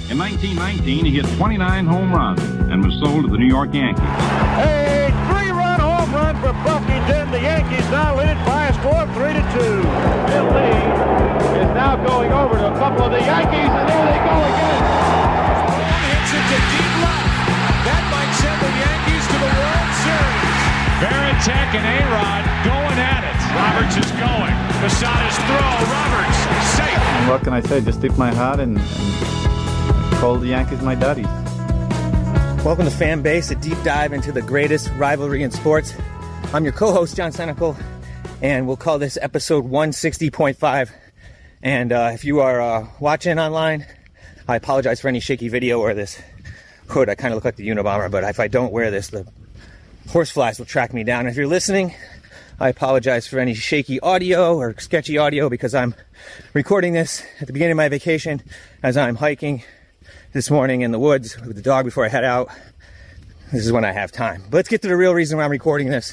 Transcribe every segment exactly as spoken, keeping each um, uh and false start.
In nineteen nineteen, he hit twenty-nine home runs and was sold to the New York Yankees. A three-run home run for Buffington. The Yankees now lead it by a score of three to two. Bill Lee is now going over to a couple of the Yankees, and there they go again. One hits it to deep left. That might send the Yankees to the World Series. Varitek and A-Rod going at it. Roberts is going. Posada's throw. Roberts safe. What can I say? Just tip my hat and, and call the Yankees my daddies. Welcome to Fan Base, a deep dive into the greatest rivalry in sports. I'm your co-host, John Senecal, and we'll call this episode one sixty point five. And uh, if you are uh, watching online, I apologize for any shaky video or this hood. I kind of look like the Unabomber, but if I don't wear this, the horseflies will track me down. If you're listening, I apologize for any shaky audio or sketchy audio because I'm recording this at the beginning of my vacation as I'm hiking this morning in the woods with the dog before I head out. This is when I have time. But let's get to the real reason why I'm recording this.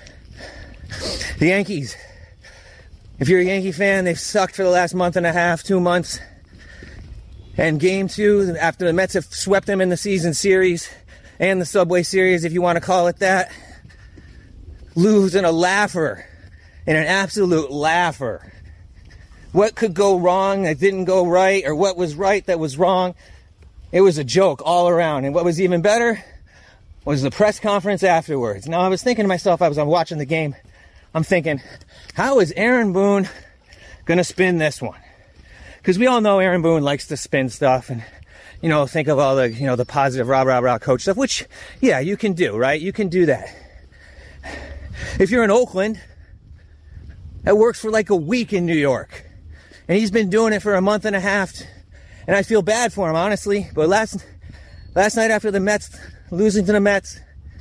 The Yankees. If you're a Yankee fan, they've sucked for the last month and a half, two months. And game two, after the Mets have swept them in the season series and the Subway Series, if you want to call it that, lose in a laugher, in an absolute laugher. What could go wrong that didn't go right, or what was right that was wrong? It was a joke all around. And what was even better was the press conference afterwards. Now, I was thinking to myself, I was watching the game, I'm thinking, how is Aaron Boone going to spin this one? Because we all know Aaron Boone likes to spin stuff and, you know, think of all the, you know, the positive rah, rah, rah coach stuff, which, yeah, you can do, right? You can do that. If you're in Oakland, that works for like a week in New York. And he's been doing it for a month and a half. And I feel bad for him, honestly. But last last night after the Mets, losing to the Mets,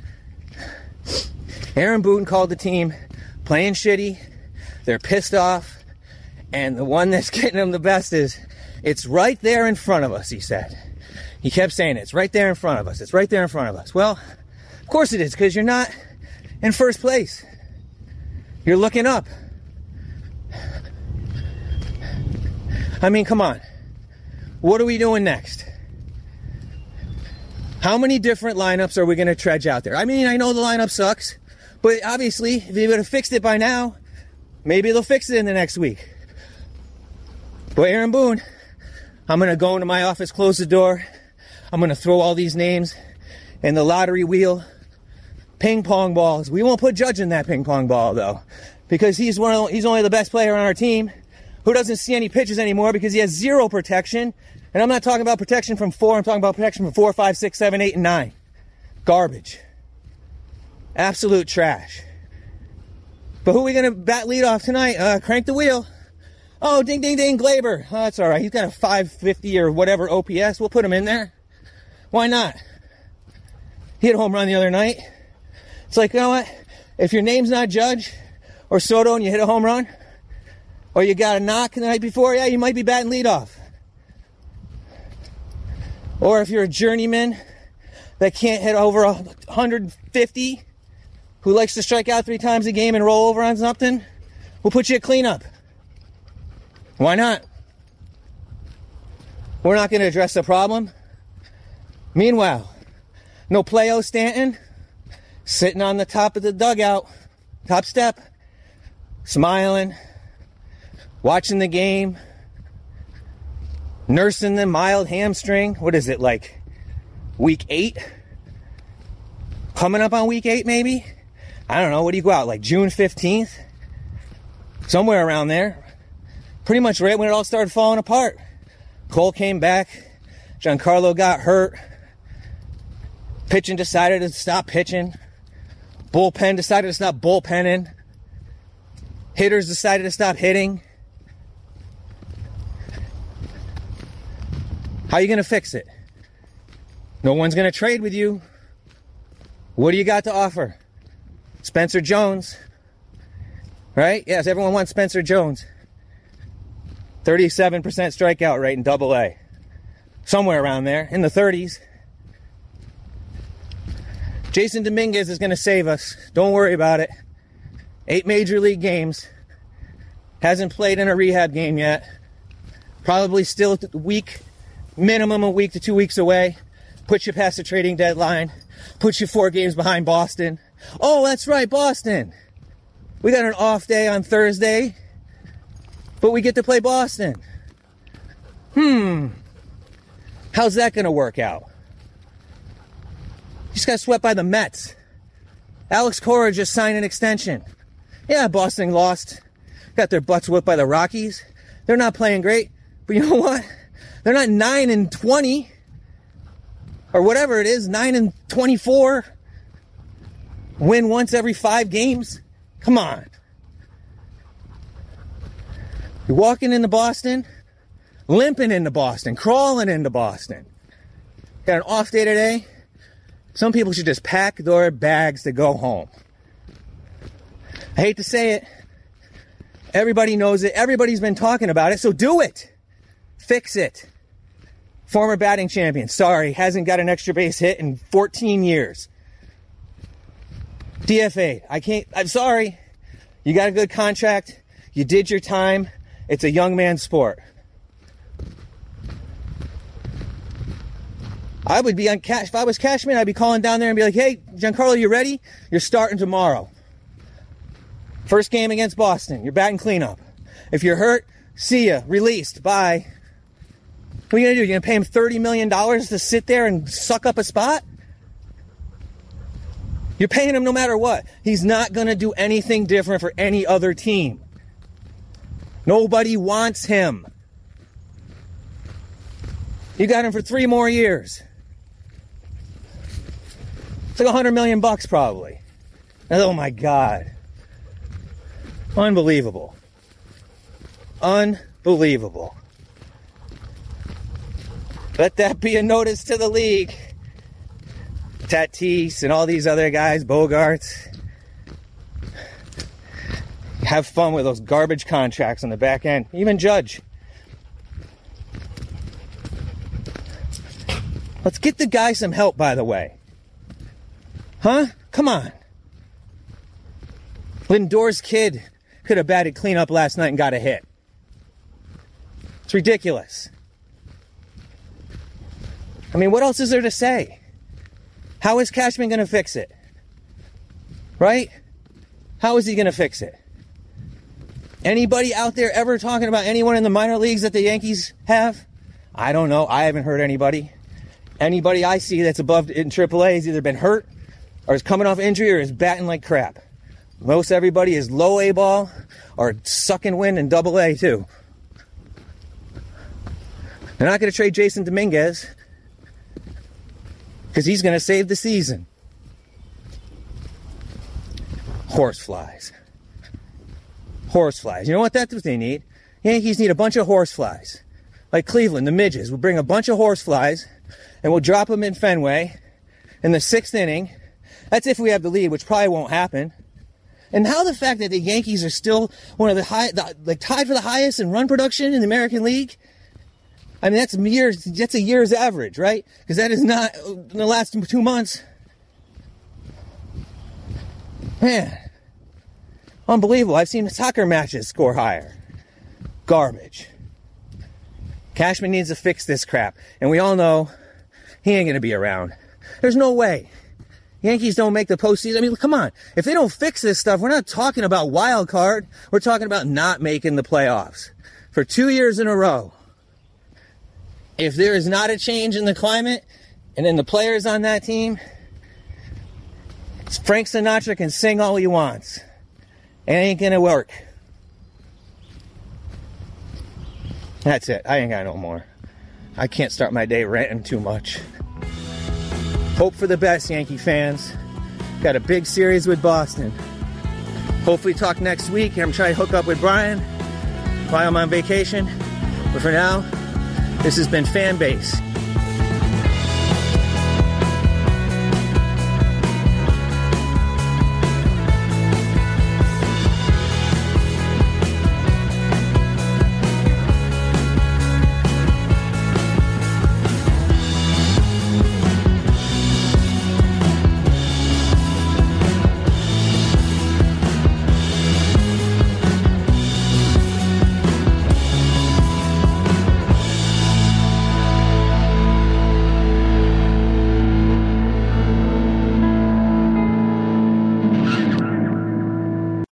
Aaron Boone called the team playing shitty. They're pissed off. And the one that's getting them the best is, it's right there in front of us, he said. He kept saying, it's right there in front of us. It's right there in front of us. Well, of course it is, because you're not in first place. You're looking up. I mean, come on. What are we doing next? How many different lineups are we going to trudge out there? I mean, I know the lineup sucks, but obviously, if they would have fixed it by now, maybe they'll fix it in the next week. But Aaron Boone, I'm going to go into my office, close the door. I'm going to throw all these names in the lottery wheel. Ping pong balls. We won't put Judge in that ping pong ball, though, because he's one of the, he's only the best player on our team who doesn't see any pitches anymore because he has zero protection. And I'm not talking about protection from four. I'm talking about protection from four, five, six, seven, eight, and nine. Garbage. Absolute trash. But who are we going to bat lead off tonight? Uh, crank the wheel. Oh, ding, ding, ding, Glaber. Oh, that's all right. He's got a five fifty or whatever O P S. We'll put him in there. Why not? He hit a home run the other night. It's like, you know what? If your name's not Judge or Soto and you hit a home run, or you got a knock the night before, yeah, you might be batting leadoff. Or if you're a journeyman that can't hit over one hundred fifty, who likes to strike out three times a game and roll over on something, we'll put you at cleanup. Why not? We're not going to address the problem. Meanwhile, no Playo Stanton sitting on the top of the dugout, top step, smiling, watching the game, nursing the mild hamstring. What is it, like week eight? Coming up on week eight, maybe? I don't know. What do you go out, like June fifteenth? Somewhere around there. Pretty much right when it all started falling apart. Cole came back. Giancarlo got hurt. Pitching decided to stop pitching. Bullpen decided to stop bullpenning. Hitters decided to stop hitting. How are you going to fix it? No one's going to trade with you. What do you got to offer? Spencer Jones. Right? Yes, everyone wants Spencer Jones. thirty-seven percent strikeout rate in double A. Somewhere around there, in the thirties. Jason Dominguez is going to save us. Don't worry about it. Eight major league games. Hasn't played in a rehab game yet. Probably still weak minimum a week to two weeks away. Puts you past the trading deadline. Puts you four games behind Boston. Oh, that's right, Boston. We got an off day on Thursday, but we get to play Boston. Hmm. How's that going to work out? Just got swept by the Mets. Alex Cora just signed an extension. Yeah, Boston lost. Got their butts whipped by the Rockies. They're not playing great. But you know what? They're not nine and twenty. Or whatever it is, nine and twenty-four. Win once every five games. Come on. You're walking into Boston, limping into Boston, crawling into Boston. Got an off day today. Some people should just pack their bags to go home. I hate to say it. Everybody knows it. Everybody's been talking about it, so do it. Fix it. Former batting champion, sorry, hasn't got an extra base hit in fourteen years. D F A, I can't, I'm sorry. You got a good contract. You did your time. It's a young man's sport. I would be on cash. If I was Cashman, I'd be calling down there and be like, hey, Giancarlo, you ready? You're starting tomorrow. First game against Boston. You're batting cleanup. If you're hurt, see ya. Released. Bye. What are you going to do? You're going to pay him thirty million dollars to sit there and suck up a spot? You're paying him no matter what. He's not going to do anything different for any other team. Nobody wants him. You got him for three more years. It's like a hundred million bucks probably. And oh my God. Unbelievable. Unbelievable. Let that be a notice to the league. Tatis and all these other guys, Bogarts. Have fun with those garbage contracts on the back end. Even Judge. Let's get the guy some help, by the way. Huh? Come on. Lindor's kid could have batted cleanup last night and got a hit. It's ridiculous. I mean, what else is there to say? How is Cashman going to fix it? Right? How is he going to fix it? Anybody out there ever talking about anyone in the minor leagues that the Yankees have? I don't know. I haven't heard anybody. Anybody I see that's above in triple A has either been hurt or is coming off injury or is batting like crap. Most everybody is low A ball or sucking wind in double A too. They're not going to trade Jason Dominguez because he's going to save the season. Horseflies. Horseflies. You know what? That's what they need. Yankees need a bunch of horseflies. Like Cleveland, the midges. We'll bring a bunch of horseflies and we'll drop them in Fenway in the sixth inning. That's if we have the lead, which probably won't happen. And how the fact that the Yankees are still one of the high, the, like tied for the highest in run production in the American League. I mean, that's years. That's a year's average, right? Because that is not in the last two months. Man, unbelievable. I've seen soccer matches score higher. Garbage. Cashman needs to fix this crap, and we all know he ain't gonna be around. There's no way. Yankees don't make the postseason. I mean, come on. If they don't fix this stuff, we're not talking about wild card. We're talking about not making the playoffs for two years in a row. If there is not a change in the climate and in the players on that team, Frank Sinatra can sing all he wants. It ain't gonna work. That's it. I ain't got no more. I can't start my day ranting too much. Hope for the best, Yankee fans. Got a big series with Boston. Hopefully talk next week. I'm trying to hook up with Brian while I'm on vacation. But for now, this has been Fan Base.